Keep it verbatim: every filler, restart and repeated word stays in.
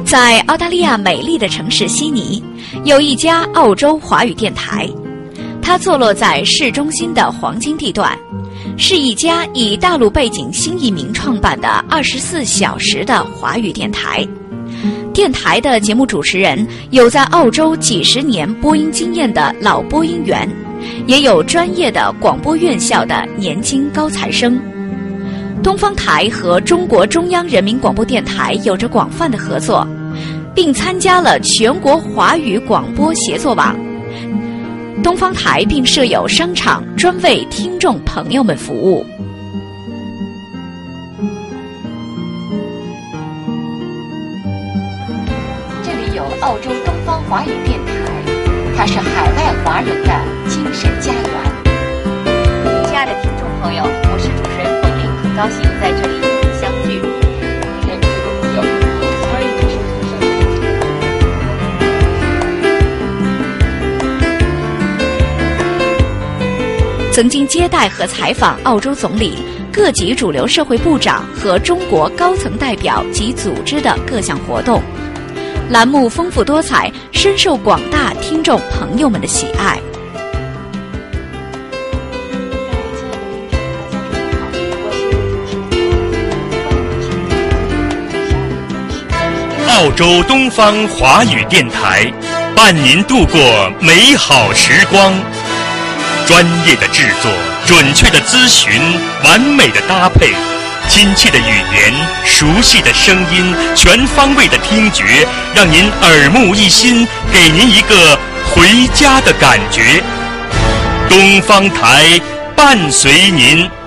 在澳大利亚美丽的城市悉尼，有一家澳洲华语电台，它坐落在市中心的黄金地段，是一家以大陆背景新移民创办的二十四小时的华语电台。电台的节目主持人有在澳洲几十年播音经验的老播音员，也有专业的广播院校的年轻高材生。东方台和中国中央人民广播电台有着广泛的合作，并参加了全国华语广播协作网。东方台并设有商场，专为听众朋友们服务。 这里有澳洲东方华语电台，它是海外华人的精神家园。亲爱的听众朋友，我是主持人凤玲，很高兴在这里与您相聚。 曾经接待和采访澳洲总理、各级主流社会部长和中国高层代表及组织的各项活动，栏目丰富多彩，深受广大听众朋友们的喜爱。 澳洲东方华语电台伴您度过美好时光。专业的制作，准确的咨询，完美的搭配，亲切的语言，熟悉的声音，全方位的听觉，让您耳目一新，给您一个回家的感觉。东方台伴随您。